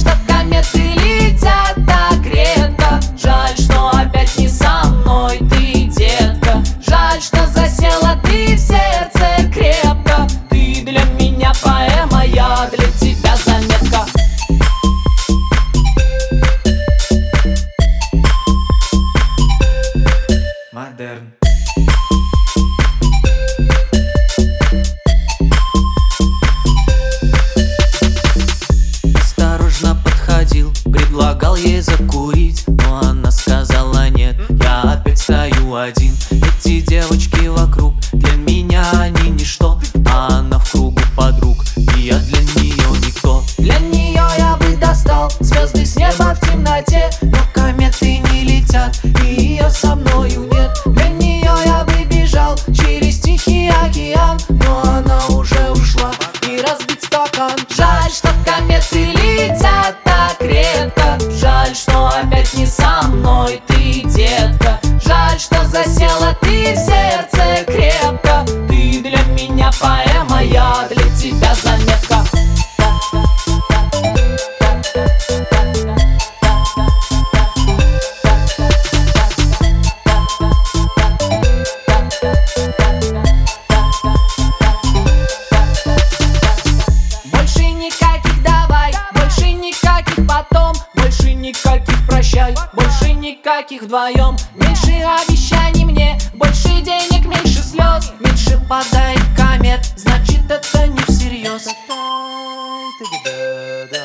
что кометы летят так редко. Жаль, что опять не со мной ты, детка. Жаль, что засела ты в сердце крепко. Ты для меня поэма, я для тебя заметка. Модерн. Осторожно подходил, предлагал ей закурить, но она сказала нет, я опять стою один. Эти девочки вокруг, для меня они ничто, а она в кругу подруг, и я для нее никто. Для нее я бы достал звезды с неба в темноте, но кометы не летят, и ее со мною нет. Для нее я бы бежал через Тихий океан, но она уже ушла, и разбить стакан. Жаль, что кометы летят так редко. Жаль, что опять не со мной ты, детка. Жаль, что засела ты в сердце крепко. Ты для меня поэма, я для тебя заметка. Больше никаких давай, больше никаких потом, больше никаких прощай, больше никаких вдвоем. Меньше обещаний мне, больше денег, меньше слез, меньше падает комет, значит это не всерьез.